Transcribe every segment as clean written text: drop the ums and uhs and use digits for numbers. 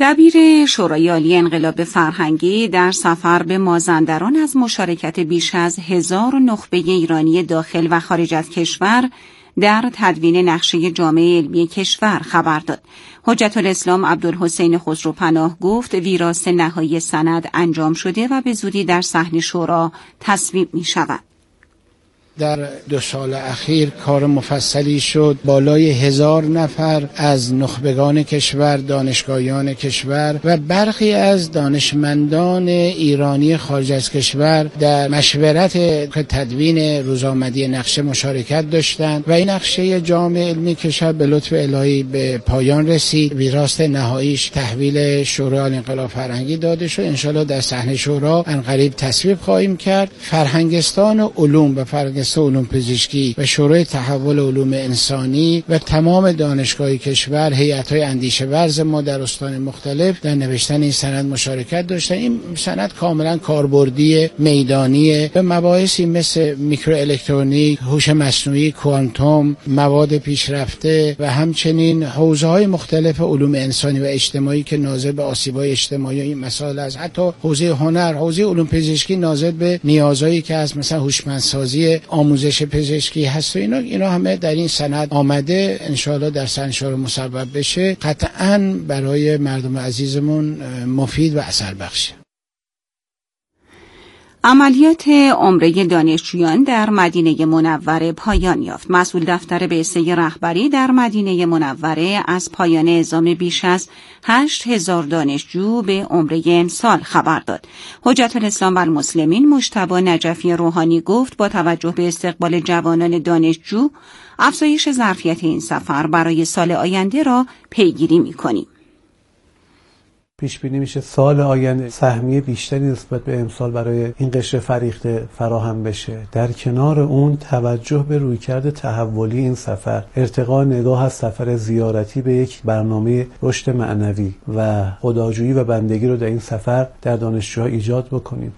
دبیر شورای عالی انقلاب فرهنگی در سفر به مازندران از مشارکت بیش از 1000 نخبه ایرانی داخل و خارج از کشور در تدوین نقشه جامعه علمی کشور خبر داد. حجت الاسلام عبدالحسین خسروپناه گفت ویراست نهایی سند انجام شده و به زودی در صحن شورا تصویب می شود. در 2 سال اخیر کار مفصلی شد. بالای 1000 نفر از نخبگان کشور، دانشگاهیان کشور و برخی از دانشمندان ایرانی خارج از کشور در مشورت تدوین روزآمدی نقشه مشارکت داشتند و این نقشه جامعه علمی کشور به لطف الهی به پایان رسید. ویراست نهاییش تحویل شورای عالی انقلاب فرهنگی داده شد. ان شاءالله در صحن شورا عنقریب تصویب خواهیم کرد. فرهنگستان علوم و فرهنگستان علوم پزشکی و شورای تحول علوم انسانی و تمام دانشگاه کشور، هیئت‌های اندیشه ورز ما در استان مختلف در نوشتن این سند مشارکت داشتن. این سند کاملا کاربردی میدانی به مباحثی مثل میکروالکترونیک، هوش مصنوعی، کوانتوم، مواد پیشرفته و همچنین حوزه‌های مختلف علوم انسانی و اجتماعی که ناظر به آسیب‌های اجتماعی این مسائل است. حتی حوزه هنر، حوزه علوم پزشکی ناظر به نیازهایی که از مثلا هوشمندسازی آموزش پزشکی هست و اینا همه در این سند آمده. انشاءالله در صحن شورا مصوب بشه، قطعاً برای مردم عزیزمون مفید و اثر بخشه. عملیات عمره دانشجویان در مدینه منوره پایان یافت. مسئول دفتر بعثه رهبری در مدینه منوره از پایان اعزام بیش از 8000 دانشجو به عمره امسال خبر داد. حجت الاسلام و المسلمین مجتبی نجفی روحانی گفت با توجه به استقبال جوانان دانشجو، افزایش ظرفیت این سفر برای سال آینده را پیگیری می‌کنیم. پیش بینی میشه سال آینده سهمیه بیشتری نسبت به امسال برای این قشر فریخته فراهم بشه. در کنار اون توجه به رویکرد تحولی این سفر، ارتقاء نگاه از سفر زیارتی به یک برنامه رشد معنوی و خداجویی و بندگی رو در این سفر در دانشجوها ایجاد بکنیم.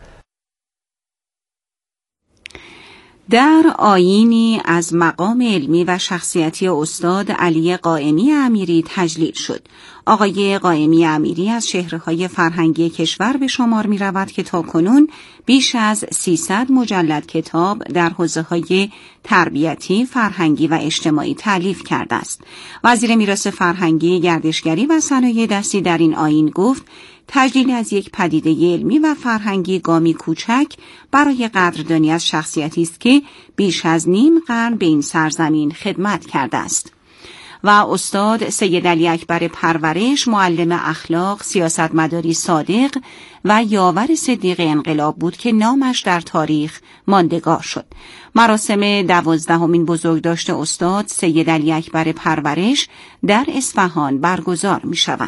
در آیینی از مقام علمی و شخصیتی استاد علی قائمی امیری تجلیل شد. آقای قائمی امیری از چهره‌های فرهنگی کشور به شمار می‌رود که تاکنون بیش از 300 مجلد کتاب در حوزه‌های تربیتی، فرهنگی و اجتماعی تألیف کرده است. وزیر میراث فرهنگی، گردشگری و صنایع دستی در این آیین گفت تجلیل از یک پدیده علمی و فرهنگی گامی کوچک برای قدردانی از شخصیتی است که بیش از نیم قرن به این سرزمین خدمت کرده است. و استاد سید علی اکبر پرورش، معلم اخلاق، سیاستمداری صادق و یاور صدیق انقلاب بود که نامش در تاریخ ماندگار شد. مراسم 12مین بزرگداشت استاد سید علی اکبر پرورش در اصفهان برگزار می شود.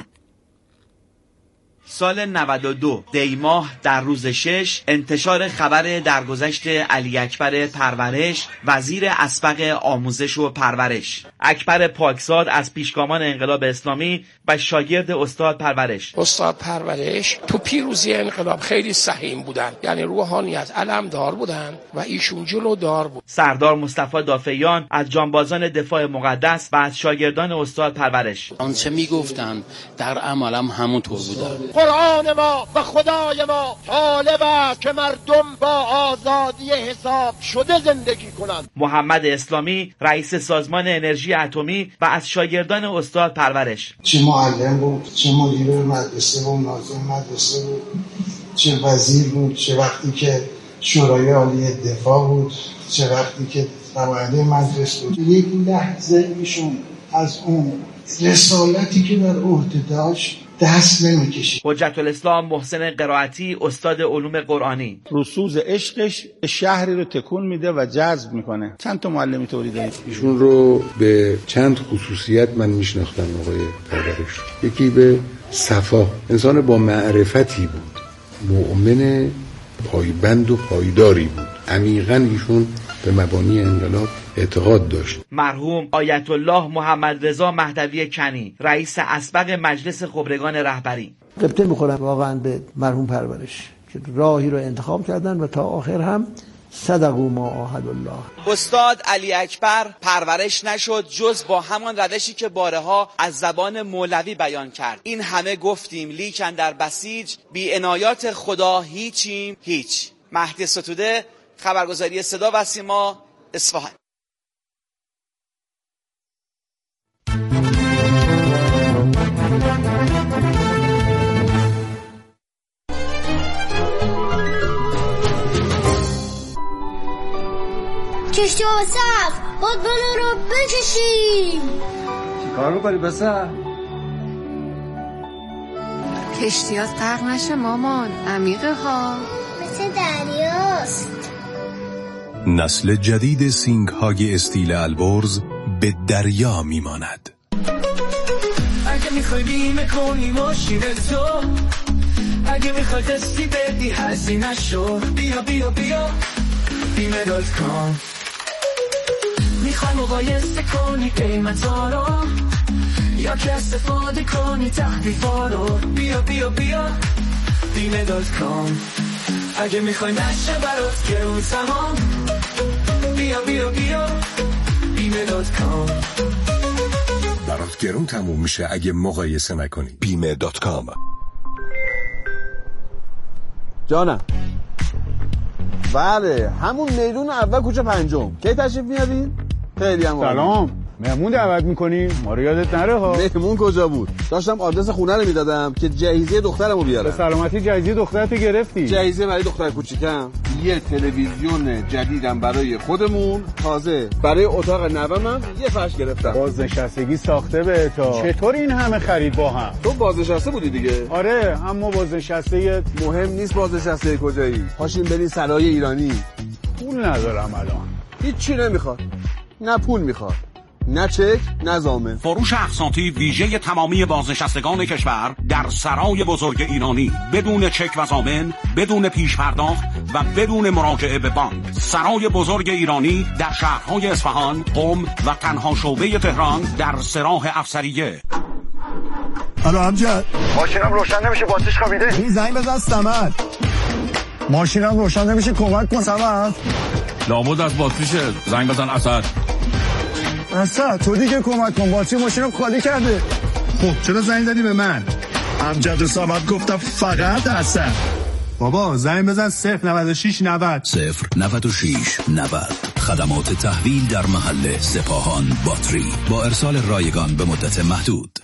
سال 92 دیماه در روز 6 انتشار خبر درگذشت علی اکبر پرورش، وزیر اسبق آموزش و پرورش. اکبر پاکزاد از پیشگامان انقلاب اسلامی و شاگرد استاد پرورش. استاد پرورش تو پیروزی انقلاب خیلی سهیم بودن، یعنی روحانیت علمدار بودن و ایشون جلودار بود. سردار مصطفی دافعیان از جانبازان دفاع مقدس و از شاگردان استاد پرورش. آنچه میگفتند در عملم همونطور بودن. قرآن ما و خدای ما طالب است که مردم با آزادی حساب شده زندگی کنند. محمد اسلامی رئیس سازمان انرژی اتمی و از شاگردان استاد پرورش. چه معلم بود، چه مدیر مدرسه بود، ناظم مدرسه بود، چه وزیر بود، چه وقتی که شورای عالی دفاع بود، چه وقتی که نماینده مجلس بود. یک لحظه ایشون از اون رسالتی که در عهده داشت دست نمی‌کشید. حجت الاسلام محسن قرائتی، استاد علوم قرآنی. رسوز عشقش شهری رو تکون میده و جذب میکنه. چند تا معلمی طوری دارید؟ ایشون رو به چند خصوصیت من میشناختم آقای پرورش. یکی به صفا، انسان با معرفتی بود، مؤمن پایبند و پایداری بود. عمیقاً ایشون به مبانی انقلاب اعتقاد داشت. مرحوم آیت الله محمد رضا مهدوی کنی، رئیس اسبق مجلس خبرگان رهبری. قبطه میخورم واقعا به مرحوم پرورش که راهی رو انتخاب کردن و تا آخر هم صدقوا ما عاهدوا الله. استاد علی اکبر پرورش نشد جز با همان روشی که بارها از زبان مولوی بیان کرد. این همه گفتیم لیکن در بسیج بی عنایات خدا هیچیم هیچ. مهدی ستوده، خبرگزاری صدا و سیما، اصفهان. کشتی و سقف بادبانو رو بکشیم. چی کار میکنی پسر؟ کشتیات غرق نشه مامان، عمیقه ها، مثل دریاست. نسل جدید سینگ های استیل البرز به دریا میماند. اگه میخوای بیمه کنی ماشین تو، اگه میخوای قسطی بدی هزینه شو، بیا بیا بیا بیمه .com. میخوای مقایسه کنی قیمتا رو یا که استفاده کنی تخفیفا رو، بیا بیا بیا بیمه .com. اگه میخوای نشه برات گرون تمام، بیا بیا بیا بیمه .com. برات گرون تموم میشه اگه مقایسه نکنی. بیمه .com. جانم. بله همون میدون اول کوچه پنجم. کی تشریف میارین؟ خیلی هم سلام. مهمون دعوت میکنی؟ ما رو یادت نره ها. مهمون کجا بود؟ داشتم آدرس خونه رو میدادم که جهیزیه دخترمو بیارم. به سلامتی جهیزیه دخترتو گرفتی؟ جهیزیه برای دختر کوچیکم. یه تلویزیون جدیدم برای خودمون، تازه برای اتاق نوامم یه فرش گرفتم. بازنشستگی ساخته به تا. چطور این همه خرید با هم؟ تو بازنشسته بودی دیگه؟ آره اما بازنشسته مهم نیست. بازنشسته کجایی؟ پاشین برین سرای ایرانی. پول ندارم الان. هیچی نمیخواد. نه پول میخواد، نه چک، نه ضامن. فروش اقساطی ویژه تمامی بازنشستگان کشور در سرای بزرگ ایرانی، بدون چک و ضامن، بدون پیش پرداخت و بدون مراجعه به بانک. سرای بزرگ ایرانی در شهرهای اصفهان، قم و تنها شعبه تهران در سراح افسریه. الو امجد، ماشینم روشن نمیشه، باتریش خوابیده. این زنگ بزن صمد. ماشینم روشن نمیشه، کمک کن صمد. لابد از باتریشه، زنگ بزن اسد. اسد تو دیگه کمک کن، باتری ماشینم خالی کرده. خب چرا زنگ زدی به من؟ امجد و صمد گفتم فقط اسد. بابا زنگ بزن 096 90 096 90. خدمات تحویل در محل سپاهان باتری با ارسال رایگان به مدت محدود.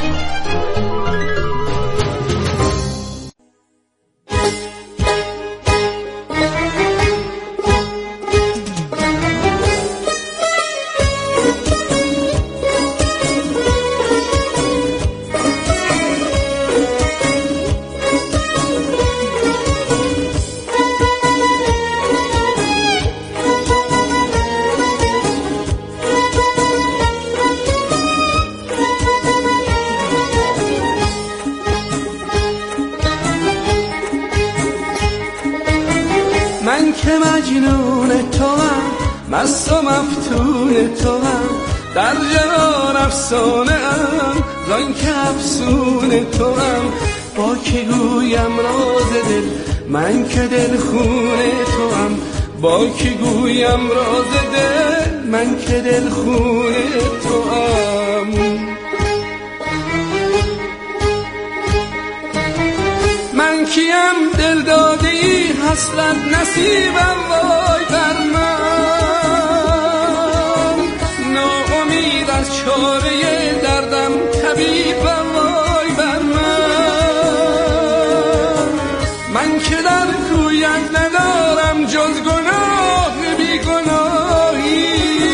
مست و مفتون تو هم در جهان افسانه ام، زان که افسون تو هم با که گویم راز دل، من که دل خونه تو هم با که گویم راز دل، من که دل خونه تو هم. من کیم دل داده ای حسرت نصیبم وای بر من، ناامید از چاره دردم طبیبم وای بر من. من که در کویت ندارم جز گناه بی گناهی،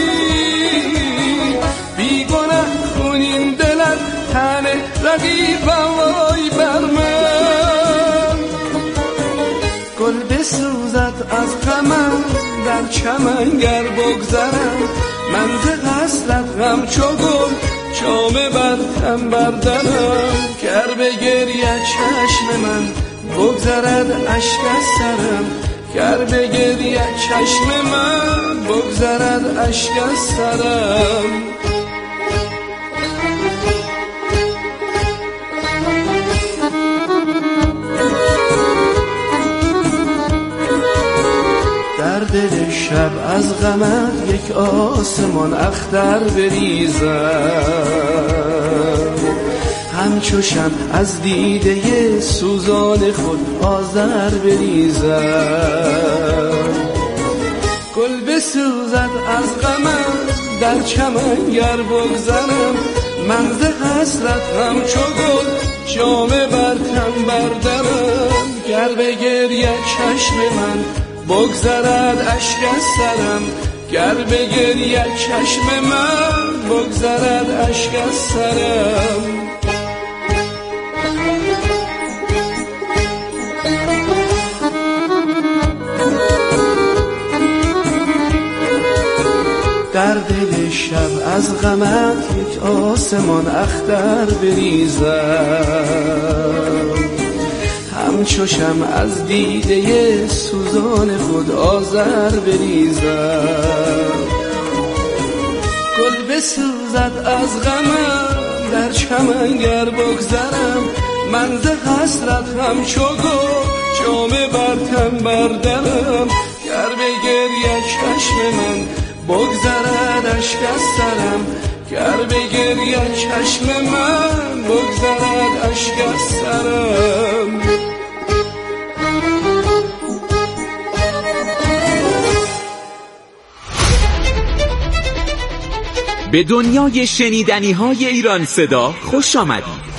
بی گناه خونین دلت تن رقیبم وای بر من. گل بسوزد از غمم در چمن گر بگذرم، من ز حسرت غم چو گل جامه بر تن بردارم، گر بگرید چشم من بگذرد اشک از سرم، گر بگرید چشم من بگذرد اشک از سرم. در دل از غمت یک آسمان اختر بریزم، همچو شمع از دیده سوزان خود آذر بریزم. گل بسوزد از غمت در چمن گر بگذرم، من ز حسرت همچو گل جامه بر تن بردرم. گر بگرید چشم من بگذرد اشک از سرم، گر بگرید چشم من بگذرد اشک از سرم. در دل شب از غمت یک آسمان اختر بریزم، همچو شمع از دیده سوزان خود آذر بریزم. گل بسوزد از غمم در چمن گر بگذرم، من ز حسرت همچو گل جامه بر تن بردرم. گر بگرید چشم من بگذرد اشک از سرم، گر بگرید چشم من بگذرد اشک از سرم. به دنیای شنیدنی های ایران صدا خوش آمدید.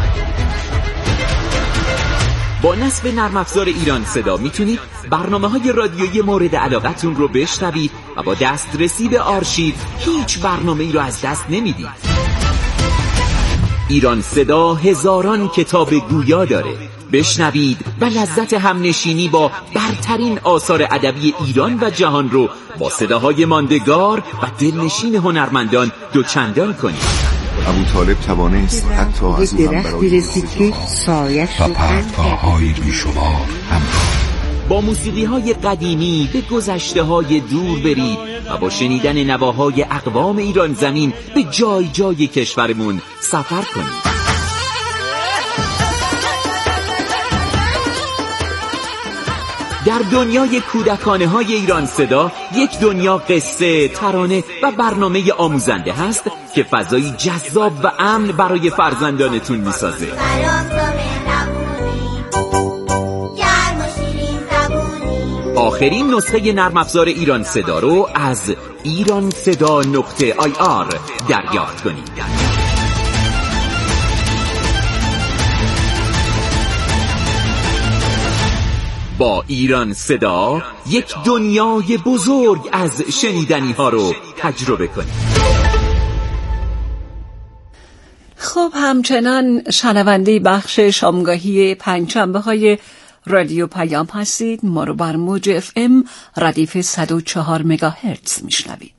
با نصب نرم افزار ایران صدا میتونید برنامه‌های رادیویی مورد علاقتون رو بشنوید و با دسترسی به آرشیو هیچ برنامه‌ای رو از دست نمیدید. ایران صدا هزاران کتاب گویا داره. بشنوید و لذت همنشینی با برترین آثار ادبی ایران و جهان رو با صداهای ماندگار و دلنشین هنرمندان دوچندان کنید. ابوطالب توانست حتی از او هم برای و پرتگاه‌های بیشمار همراه. با موسیقی‌های قدیمی به گذشته‌های دور برید و با شنیدن نواهای اقوام ایران زمین به جای جای کشورمون سفر کنید. در دنیای کودکانه های ایران صدا یک دنیا قصه، ترانه و برنامه آموزنده هست که فضایی جذاب و امن برای فرزندانتون میسازه. آخرین نسخه نرم افزار ایران صدا رو از iranseda.ir دریافت کنید. با ایران صدا یک دنیای بزرگ از شنیدنی ها رو تجربه کنید. خب همچنان شنونده بخش شامگاهی پنجشنبه های رادیو پیام هستید. ما رو بر موج FM ردیف 104 مگاهرتز میشنوید.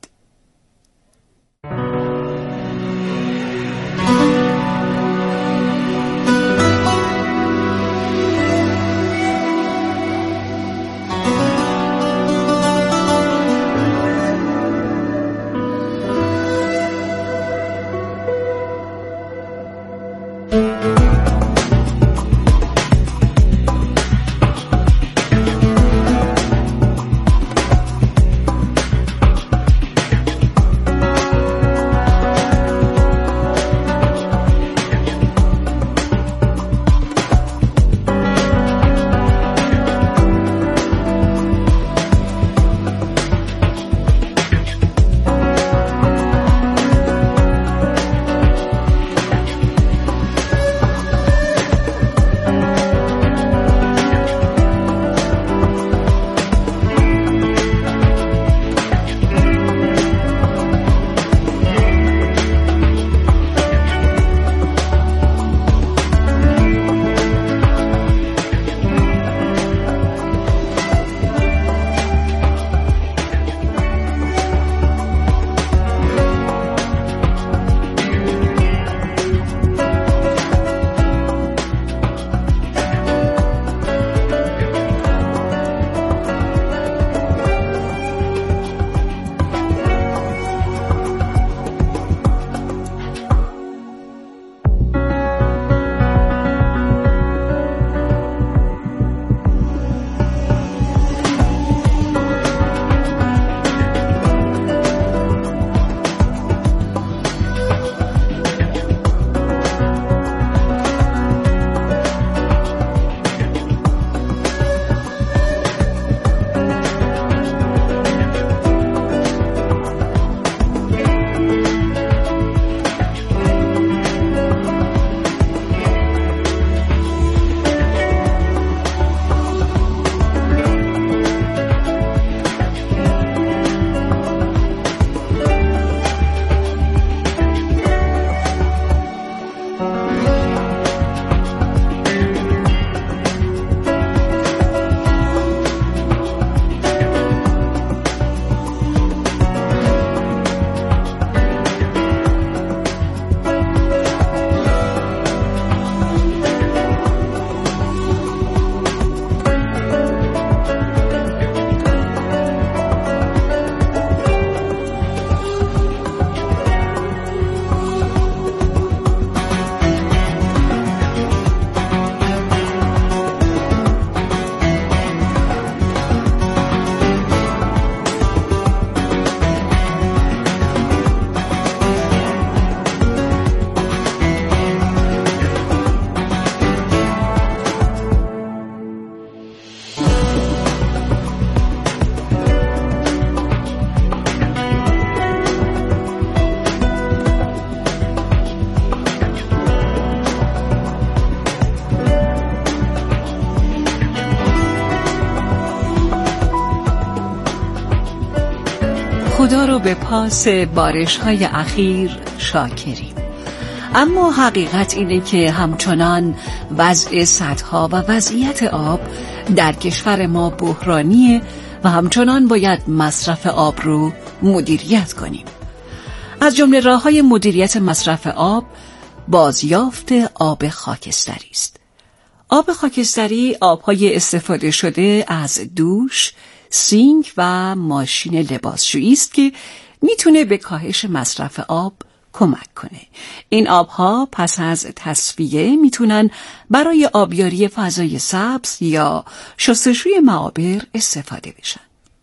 خدا رو به پاس بارش‌های اخیر شاکریم. اما حقیقت اینه که همچنان وضع سدها و وضعیت آب در کشور ما بحرانیه و همچنان باید مصرف آب رو مدیریت کنیم. از جمله راه‌های مدیریت مصرف آب بازیافت آب خاکستری است. آب خاکستری آب‌های استفاده شده از دوش، سینک و ماشین لباسشویی است که میتونه به کاهش مصرف آب کمک کنه. این آبها پس از تصفیه میتونن برای آبیاری فضای سبز یا شستشوی معابر استفاده بشن.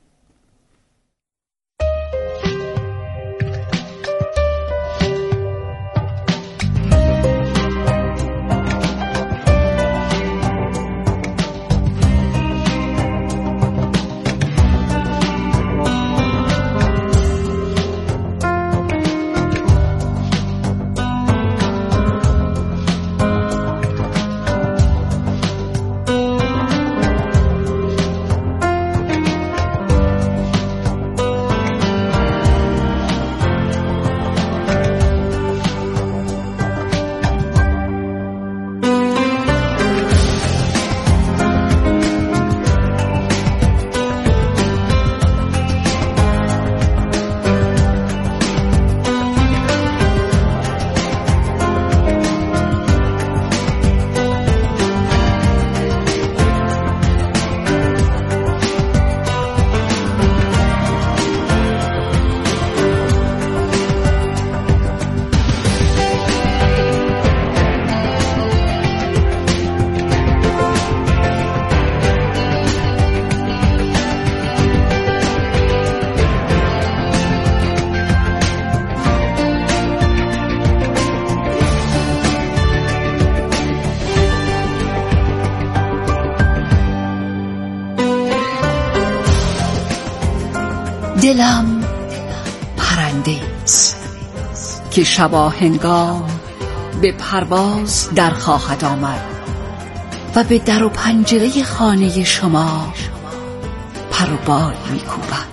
دلم پرنده است که شباهنگام به پرواز در خواهد آمد و به در و پنجره خانه شما پر و بال می‌کوبد.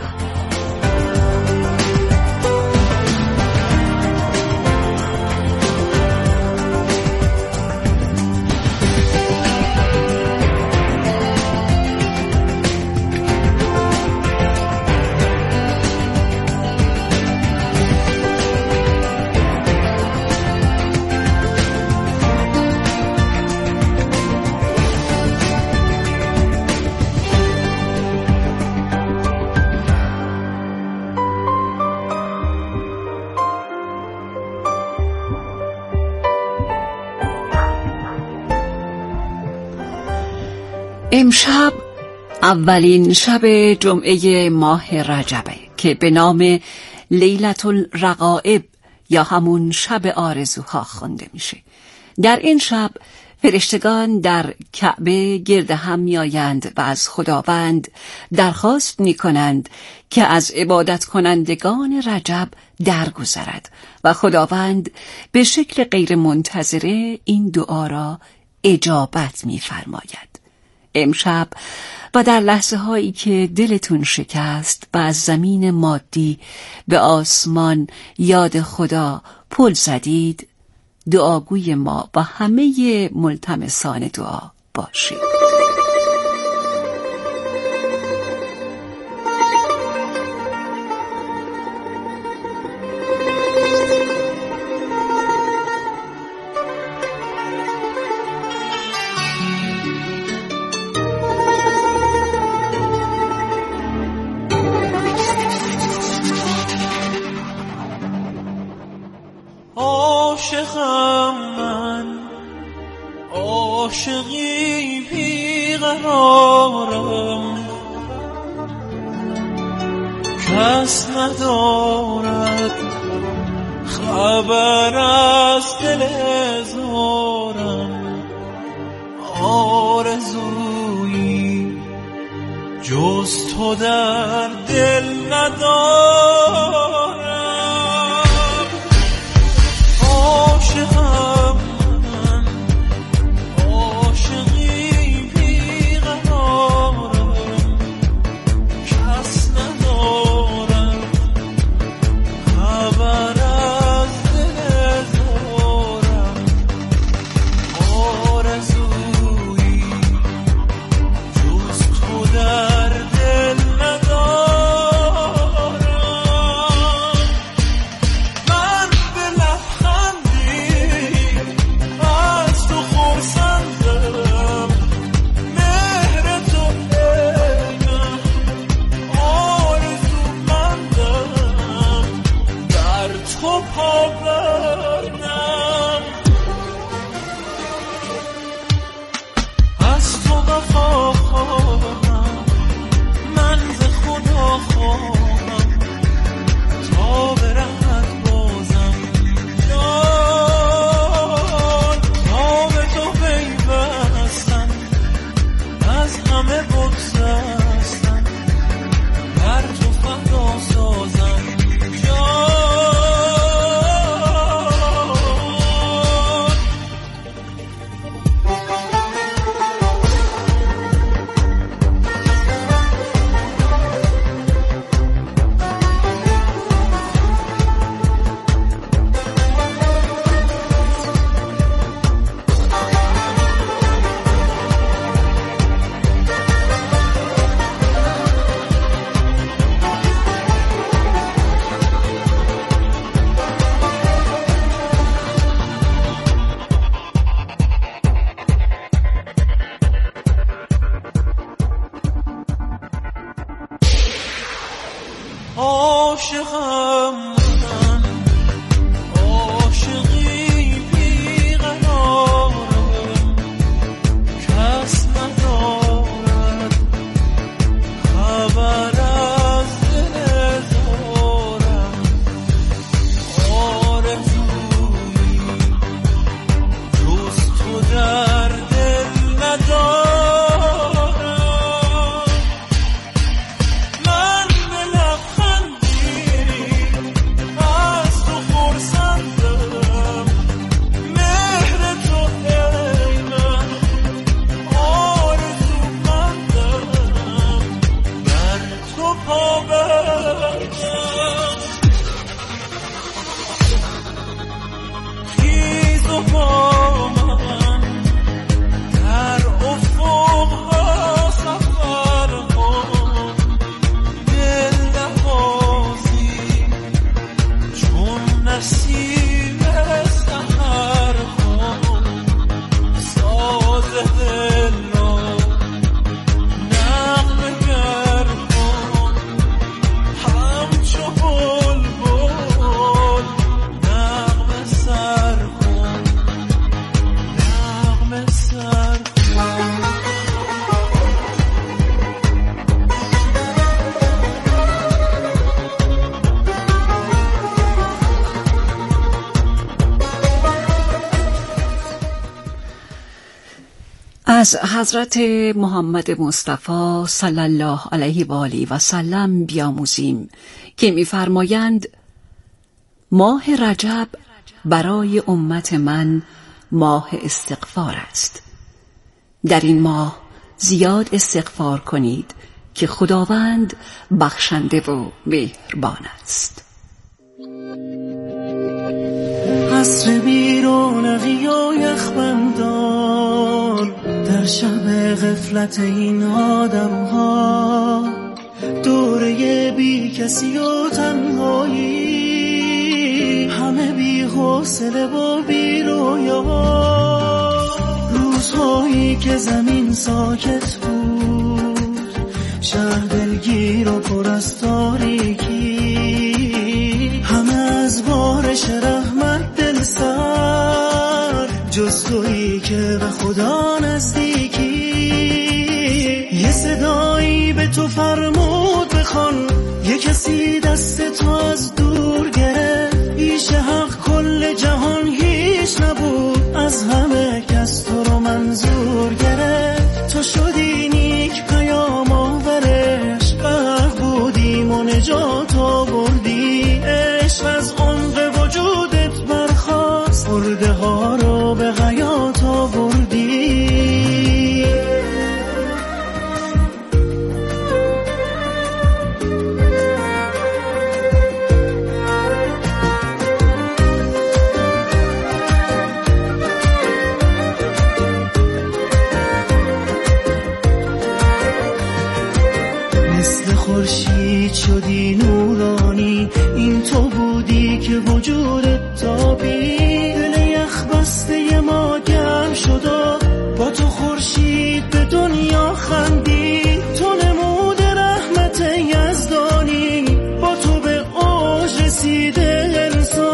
امشب اولین شب جمعه ماه رجبه که به نام لیلة الرغائب یا همون شب آرزوها خوانده میشه. در این شب فرشتگان در کعبه گرد هم میآیند و از خداوند درخواست میکنند که از عبادت کنندگان رجب درگذرد و خداوند به شکل غیر منتظره این دعا را اجابت میفرماید. امشب و در لحظه هایی که دلتون شکست و از زمین مادی به آسمان یاد خدا پل زدید، دعاگوی ما و همه ملتمسان دعا باشید. عاشقم من، عاشقی بیقرارم، کس ندارد خبر از دل زارم. آرزویی جز تو در دل ندارم. عاشقم من، عاشقی بیقرارم، کس ندارم تو پا برم، از تو وفا خواهم، من ز خدا خواهم تا برهد بازم جان، تا به تو پیوستم از همه بگسستم، بر تو فدا سازم جان. عاشقم من، عاشقی بیقرارم، کس ندارد خبر از دل زارم، آرزویی جز تو در دل ندارم. از حضرت محمد مصطفی صلی الله علیه و آله و سلم بیاموزیم که می‌فرمایند ماه رجب برای امت من ماه استغفار است. در این ماه زیاد استغفار کنید که خداوند بخشنده و مهربان است. عصر بیرونقی و یخبندان، در شب غفلت این آدم‌ها، دوره بی کسی و تنهایی، همه بی حوصله و بی رویا، روزهایی که زمین ساکت بود، شهر دلگیر و پر از تاریکی، همه از بارش رحمت دل سر، جز تویی که به خدا نزدیکی. یه صدایی به تو فرمود بخوان، یه کسی دست تو از دور گرفت، پیش حق کل جهان هیچ نبود، از همه کس تو رو منظور گرفت. تو شدی نیک پیام آورش، غرق بودیم و نجات آوردی، عشق از عمق وجودت برخاست، مرده ها رو به حیات آوردی. مثل خورشید شدی نورانی، این تو بودی که وجودت تابید، دل یخ بسته ما گرم شد و با تو خورشید به دنیا خندید. تو نمود رحمت یزدانی، با تو به اوج رسیده انسان،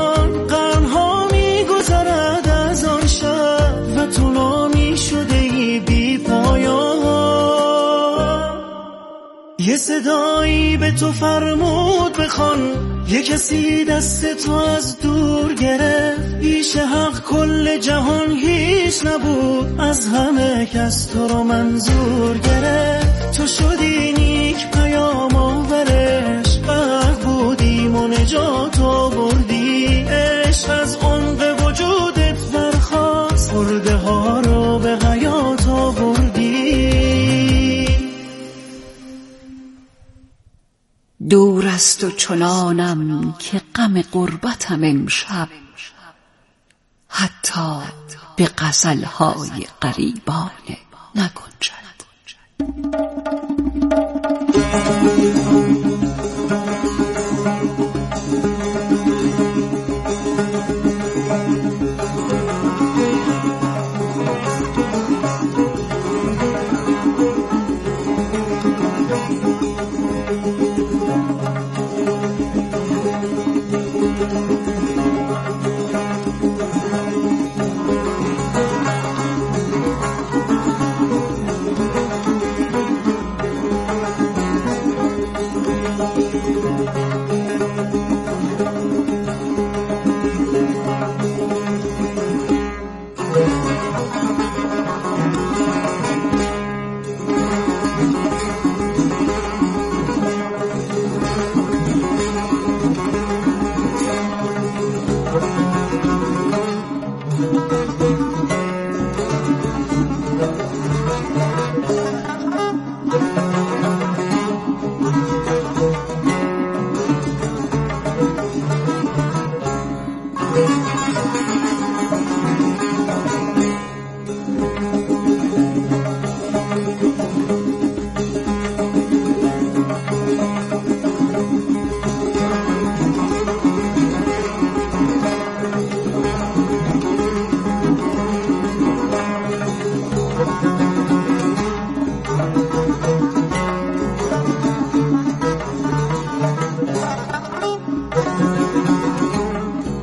صدایی به تو فرمود بخوان، یه کسی دست تو از دور گرفت، بیش حق کل جهان هیچ نبود، از همه کس تو رو منظور گرفت. تو شدی نیک پیام آورش، حق بودیم و نجات آوردی، عشق از عمق وجودت برخاست، مرده ها رو به حیات آوردی. دور است و چنانم که غم غربتم امشب، حتی به غزل‌های غریبانه نگنجد.